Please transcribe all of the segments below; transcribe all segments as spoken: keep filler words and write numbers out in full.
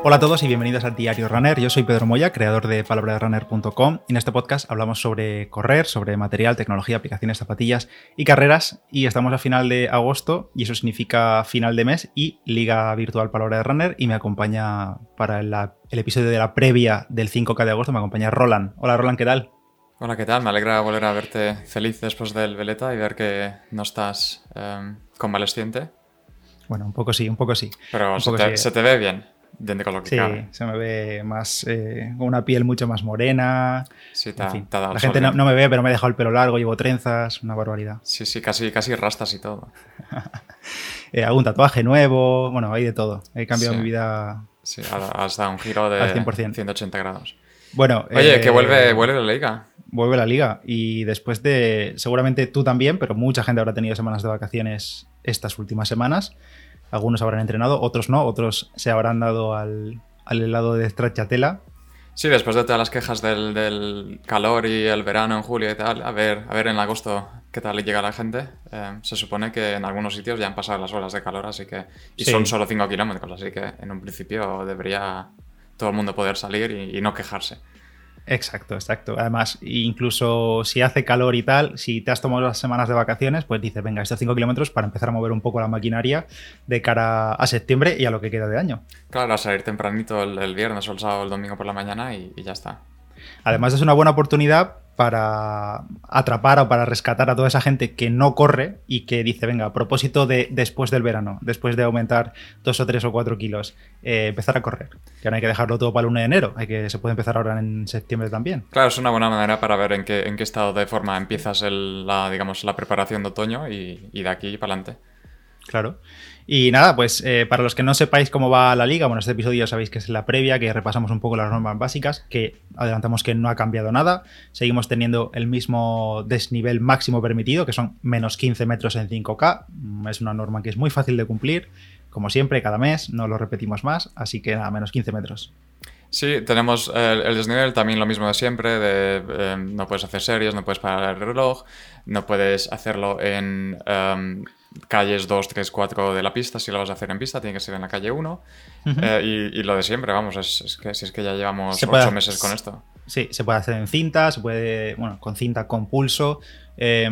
Hola a todos y bienvenidos al Diario Runner. Yo soy Pedro Moya, creador de palabra de runner punto com, y en este podcast hablamos sobre correr, sobre material, tecnología, aplicaciones, zapatillas y carreras. Y estamos a final de agosto y eso significa final de mes y liga virtual palabra de runner, y me acompaña para la, el episodio de la previa del cinco K de agosto, me acompaña Roland. Hola Roland, ¿qué tal? Hola, ¿qué tal? Me alegra volver a verte feliz después del veleta y ver que no estás eh, convalesciente. Bueno, un poco sí, un poco sí. Pero un se, poco te, sí. se te ve bien. De con lo que sí, cabe. Se me ve más eh, con una piel mucho más morena. Sí, te, en fin, te ha dado la el gente sol no, bien. no me ve, pero me he dejado el pelo largo, llevo trenzas, una barbaridad. Sí, sí, casi, casi rastas y todo. eh, algún tatuaje nuevo, bueno, hay de todo. He cambiado Sí. mi vida. Sí, has dado un giro de al cien por ciento. ciento ochenta grados. Bueno, Oye, eh, que vuelve, vuelve la liga. Vuelve la liga y después de, seguramente tú también, pero mucha gente habrá tenido semanas de vacaciones estas últimas semanas. Algunos habrán entrenado, otros no, otros se habrán dado al, al helado de stracciatella. Sí, después de todas las quejas del, del calor y el verano en julio y tal, a ver, a ver en agosto qué tal llega la gente. Eh, se supone que en algunos sitios ya han pasado las olas de calor, así que y Sí. son solo cinco kilómetros, así que en un principio debería todo el mundo poder salir y, y no quejarse. Exacto, exacto. Además, incluso si hace calor y tal, si te has tomado las semanas de vacaciones, pues dices, venga, estos cinco kilómetros para empezar a mover un poco la maquinaria de cara a septiembre y a lo que queda de año. Claro, a salir tempranito el, el viernes o el sábado o el domingo por la mañana y, y ya está. Además, es una buena oportunidad para atrapar o para rescatar a toda esa gente que no corre y que dice, venga, a propósito de después del verano, después de aumentar dos o tres o cuatro kilos, eh, empezar a correr. Que no hay que dejarlo todo para el uno de enero, hay que, se puede empezar ahora en septiembre también. Claro, es una buena manera para ver en qué, en qué estado de forma empiezas el, la, digamos, la preparación de otoño y, y de aquí para adelante. Claro. Y nada, pues eh, para los que no sepáis cómo va la liga, bueno, este episodio ya sabéis que es la previa, que repasamos un poco las normas básicas, que adelantamos que no ha cambiado nada. Seguimos teniendo el mismo desnivel máximo permitido, que son menos quince metros en cinco K. Es una norma que es muy fácil de cumplir, como siempre, cada mes, no lo repetimos más, así que nada, menos quince metros. Sí, tenemos el, el desnivel también lo mismo de siempre, de eh, no puedes hacer series, no puedes parar el reloj, no puedes hacerlo en um, calles dos, tres, cuatro de la pista. Si lo vas a hacer en pista, tiene que ser en la calle uno. Uh-huh. eh, y, y lo de siempre, vamos, es, es que si es que ya llevamos ocho puede, meses con esto. Sí, se puede hacer en cinta, se puede, bueno, con cinta, con pulso, eh,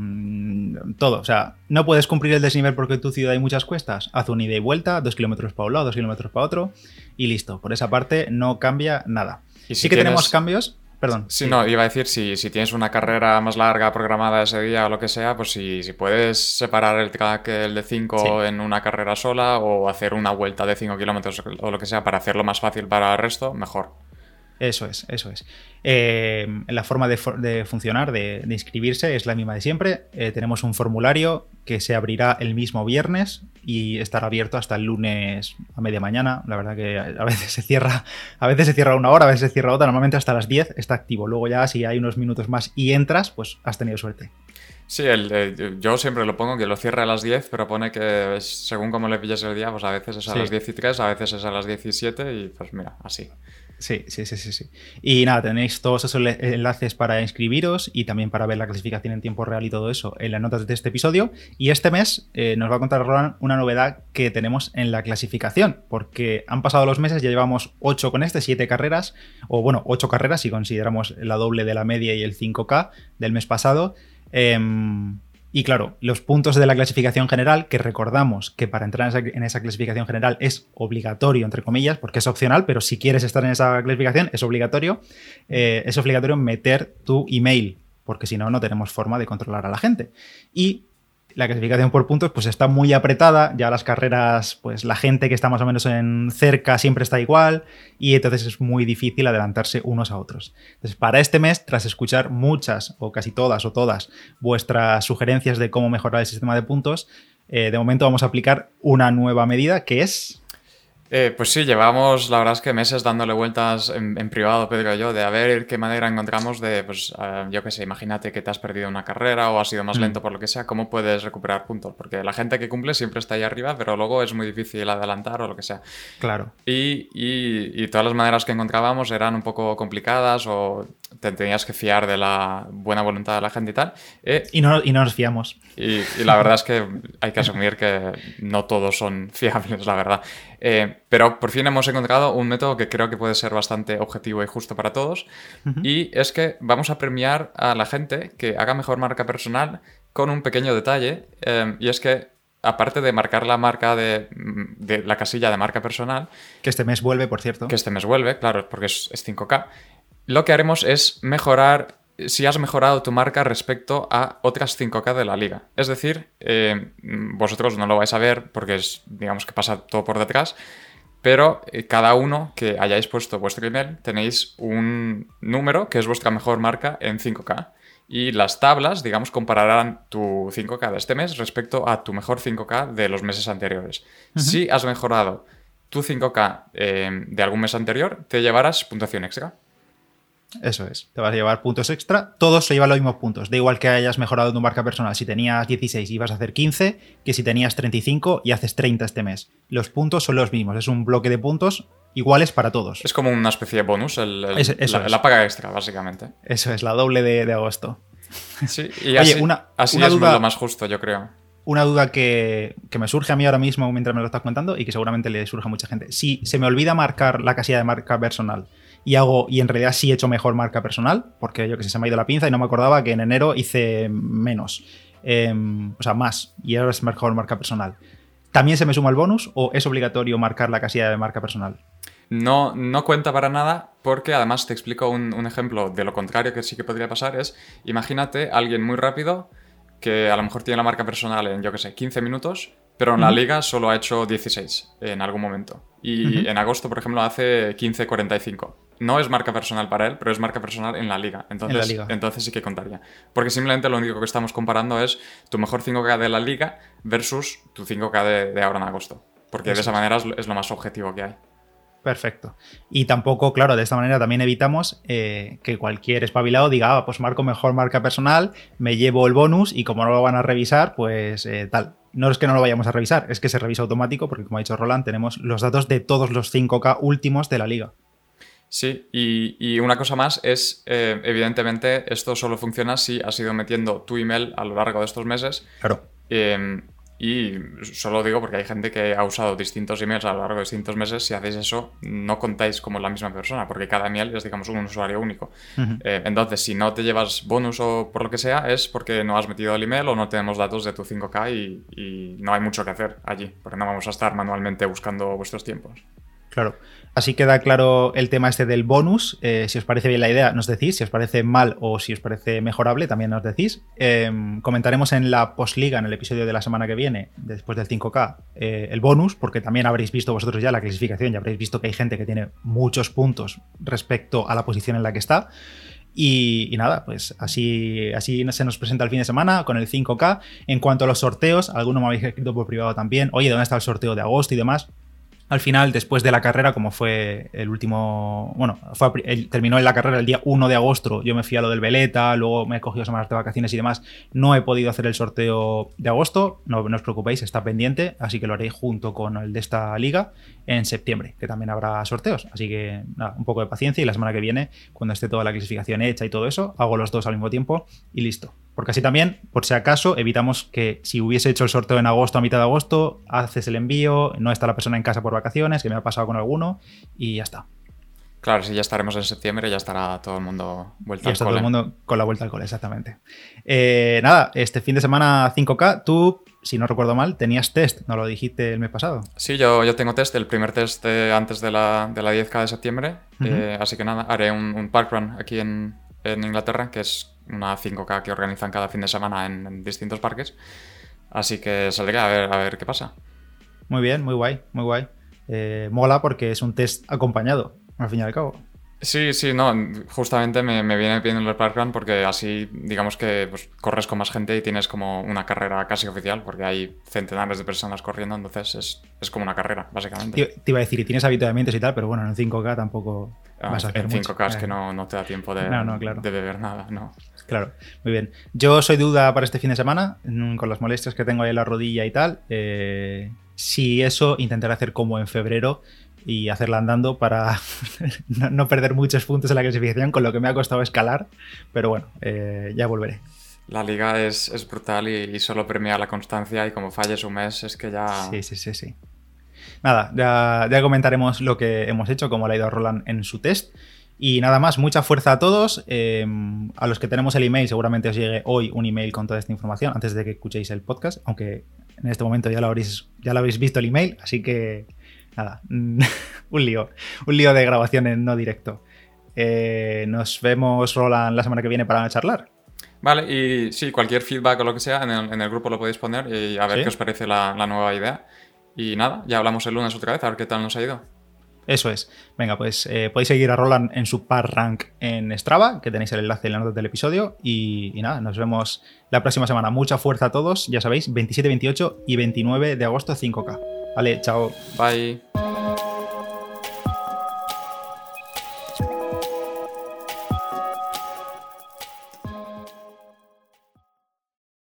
todo. O sea, no puedes cumplir el desnivel porque en tu ciudad hay muchas cuestas. Haz un ida y vuelta, dos kilómetros para un lado, dos kilómetros para otro, y listo. Por esa parte no cambia nada. ¿Y si sí que tienes... tenemos cambios. Perdón. Sí, sí, no, iba a decir, si, si tienes una carrera más larga programada ese día o lo que sea, pues si, si puedes separar el track, el de cinco sí. en una carrera sola o hacer una vuelta de cinco kilómetros o lo que sea para hacerlo más fácil para el resto, mejor. Eso es, eso es. Eh, la forma de, de funcionar, de, de inscribirse, es la misma de siempre. Eh, tenemos un formulario que se abrirá el mismo viernes y estará abierto hasta el lunes a media mañana. La verdad que a veces se cierra, a veces se cierra una hora, a veces se cierra otra. Normalmente hasta las diez está activo. Luego ya si hay unos minutos más y entras, pues has tenido suerte. Sí, el, el, yo siempre lo pongo que lo cierre a las diez, pero pone que según cómo le pilles el día, pues a veces es a sí. las diez y tres, a veces es a las diecisiete y pues mira, así. Sí, sí, sí, sí, sí. Y nada, tenéis todos esos enlaces para inscribiros y también para ver la clasificación en tiempo real y todo eso en las notas de este episodio. Y este mes eh, nos va a contar Roland una novedad que tenemos en la clasificación, porque han pasado los meses, ya llevamos ocho con este, siete carreras, o bueno, ocho carreras si consideramos la doble de la media y el cinco K del mes pasado. Eh, Y claro, los puntos de la clasificación general, que recordamos que para entrar en esa, en esa clasificación general es obligatorio, entre comillas, porque es opcional, pero si quieres estar en esa clasificación es obligatorio, eh, es obligatorio meter tu email, porque si no, no tenemos forma de controlar a la gente. Y la clasificación por puntos pues está muy apretada, ya las carreras, pues la gente que está más o menos en cerca siempre está igual y entonces es muy difícil adelantarse unos a otros. Entonces para este mes, tras escuchar muchas o casi todas o todas vuestras sugerencias de cómo mejorar el sistema de puntos, eh, de momento vamos a aplicar una nueva medida que es... Eh, pues sí, llevamos la verdad es que meses dándole vueltas en, en privado, Pedro y yo, de a ver qué manera encontramos de, pues uh, yo qué sé, imagínate que te has perdido una carrera o has sido más mm. lento por lo que sea, ¿cómo puedes recuperar puntos? Porque la gente que cumple siempre está ahí arriba, pero luego es muy difícil adelantar o lo que sea. Claro. Y, y, y todas las maneras que encontrábamos eran un poco complicadas o te tenías que fiar de la buena voluntad de la gente y tal. Eh, y, no, y no nos fiamos. Y, y la verdad es que hay que asumir que no todos son fiables, la verdad. Eh, pero por fin hemos encontrado un método que creo que puede ser bastante objetivo y justo para todos. Uh-huh. Y es que vamos a premiar a la gente que haga mejor marca personal con un pequeño detalle. Eh, y es que, aparte de marcar la marca de, de la casilla de marca personal... Que este mes vuelve, por cierto. Que este mes vuelve, claro, porque es, es cinco K. Lo que haremos es mejorar... si has mejorado tu marca respecto a otras cinco K de la liga. Es decir, eh, vosotros no lo vais a ver porque es, digamos que pasa todo por detrás, pero eh, cada uno que hayáis puesto vuestro email tenéis un número que es vuestra mejor marca en cinco K. Y las tablas, digamos, compararán tu cinco K de este mes respecto a tu mejor cinco K de los meses anteriores. Uh-huh. Si has mejorado tu cinco K eh, de algún mes anterior, te llevarás puntuación extra. Eso es, te vas a llevar puntos extra, todos se llevan los mismos puntos, da igual que hayas mejorado tu marca personal, si tenías dieciséis y vas a hacer quince, que si tenías treinta y cinco y haces treinta este mes. Los puntos son los mismos, es un bloque de puntos iguales para todos. Es como una especie de bonus, el, el, es, eso la, es. la paga extra, básicamente. Eso es, la doble de, de agosto. Sí, y Oye, así, una, así una es duda... lo más justo, yo creo. Una duda que, que me surge a mí ahora mismo mientras me lo estás contando y que seguramente le surge a mucha gente. Si se me olvida marcar la casilla de marca personal y hago y en realidad sí he hecho mejor marca personal, porque yo que sé, se me ha ido la pinza y no me acordaba que en enero hice menos, eh, o sea, más, y ahora es mejor marca personal. ¿También se me suma el bonus o es obligatorio marcar la casilla de marca personal? No, no cuenta para nada porque además te explico un, un ejemplo de lo contrario que sí que podría pasar. Es, imagínate alguien muy rápido que a lo mejor tiene la marca personal en, yo que sé, quince minutos, pero en uh-huh. la liga solo ha hecho dieciséis en algún momento. Y uh-huh. en agosto, por ejemplo, hace quince cuarenta y cinco. No es marca personal para él, pero es marca personal en la liga. Entonces, en la liga. entonces sí que contaría. Porque simplemente lo único que estamos comparando es tu mejor cinco K de la liga versus tu cinco K de, de ahora en agosto. Porque Eso de esa es. manera es, es lo más objetivo que hay. Perfecto. Y tampoco, claro, de esta manera también evitamos eh, que cualquier espabilado diga, ah, pues marco mejor marca personal, me llevo el bonus y como no lo van a revisar, pues eh, tal. No es que no lo vayamos a revisar, es que se revisa automático porque, como ha dicho Roland, tenemos los datos de todos los cinco K últimos de la liga. Sí, y, y una cosa más es, eh, evidentemente, esto solo funciona si has ido metiendo tu email a lo largo de estos meses. Claro. Eh, Y solo digo porque hay gente que ha usado distintos emails a lo largo de distintos meses. Si hacéis eso, no contáis como la misma persona, porque cada email es, digamos, un usuario único. Uh-huh. Eh, entonces, si no te llevas bonus o por lo que sea, es porque no has metido el email o no tenemos datos de tu cinco K y, y no hay mucho que hacer allí, porque no vamos a estar manualmente buscando vuestros tiempos. Claro. Así queda claro el tema este del bonus. Eh, si os parece bien la idea, nos decís. Si os parece mal o si os parece mejorable, también nos decís. Eh, comentaremos en la postliga, en el episodio de la semana que viene, después del cinco K, eh, el bonus, porque también habréis visto vosotros ya la clasificación, ya habréis visto que hay gente que tiene muchos puntos respecto a la posición en la que está. Y, y nada, pues así, así se nos presenta el fin de semana con el cinco K. En cuanto a los sorteos, algunos me habéis escrito por privado también. Oye, ¿dónde está el sorteo de agosto y demás? Al final, después de la carrera, como fue el último... Bueno, fue, el, terminó en la carrera el día uno de agosto, yo me fui a lo del Veleta, luego me he cogido semanas de vacaciones y demás. No he podido hacer el sorteo de agosto, no, no os preocupéis, está pendiente, así que lo haré junto con el de esta liga en septiembre, que también habrá sorteos. Así que, nada, un poco de paciencia y la semana que viene, cuando esté toda la clasificación hecha y todo eso, hago los dos al mismo tiempo y listo. Porque así también, por si acaso, evitamos que si hubiese hecho el sorteo en agosto, a mitad de agosto, haces el envío, no está la persona en casa por vacaciones, que me ha pasado con alguno, y ya está. Claro, si ya estaremos en septiembre, ya estará todo el mundo vuelta ya al está cole. Todo el mundo con la vuelta al cole, exactamente. Eh, nada, este fin de semana cinco K, tú, si no recuerdo mal, tenías test, ¿no lo dijiste el mes pasado? Sí, yo, yo tengo test, el primer test de, antes de la, de la diez K de septiembre, uh-huh. eh, así que nada, haré un, un parkrun aquí en, en Inglaterra, que es una cinco K que organizan cada fin de semana en, en distintos parques, así que saldré a ver, a ver qué pasa. Muy bien, muy guay, muy guay. Eh, mola porque es un test acompañado, al fin y al cabo. Sí, sí, no, justamente me, me viene bien el parkrun porque así, digamos que pues, corres con más gente y tienes como una carrera casi oficial porque hay centenares de personas corriendo, entonces es, es como una carrera, básicamente. Te, te iba a decir, y tienes habituamientos y tal, pero bueno, en cinco K tampoco ah, vas a hacer en mucho. cinco K es que no, no te da tiempo de, no, no, claro. de beber nada, ¿no? Claro, muy bien. Yo soy duda para este fin de semana, con las molestias que tengo ahí en la rodilla y tal. Eh, si eso, intentaré hacer como en febrero, y hacerla andando para no, no perder muchos puntos en la clasificación, con lo que me ha costado escalar, pero bueno, eh, ya volveré. La liga es, es brutal y, y solo premia la constancia, y como falles un mes es que ya... Sí, sí, sí, sí. Nada, ya, ya comentaremos lo que hemos hecho, cómo le ha ido a Roland en su test. Y nada más, mucha fuerza a todos. Eh, a los que tenemos el email, seguramente os llegue hoy un email con toda esta información antes de que escuchéis el podcast, aunque en este momento ya lo habréis, ya lo habéis visto el email, así que nada, un lío, un lío de grabación en no directo. Eh, nos vemos, Roland, la semana que viene para charlar. Vale, y sí, cualquier feedback o lo que sea, en el, en el grupo lo podéis poner y a ver ¿Sí? qué os parece la, la nueva idea. Y nada, ya hablamos el lunes otra vez, a ver qué tal nos ha ido. Eso es. Venga, pues eh, podéis seguir a Roland en su par rank en Strava, que tenéis el enlace en la nota del episodio. Y, y nada, nos vemos la próxima semana. Mucha fuerza a todos, ya sabéis, veintisiete, veintiocho y veintinueve de agosto cinco K. Vale, chao. Bye.